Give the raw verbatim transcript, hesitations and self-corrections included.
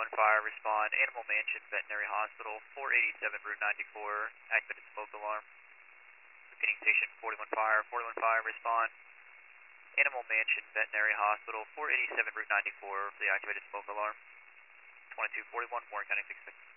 forty-one fire, respond. Animal Mansion Veterinary Hospital, four eighty-seven Route ninety-four, activated smoke alarm. Repeating station forty-one fire, forty-one fire, respond. Animal Mansion Veterinary Hospital, four eighty-seven Route ninety-four, for the activated smoke alarm. twenty-two forty-one, Warren County six six.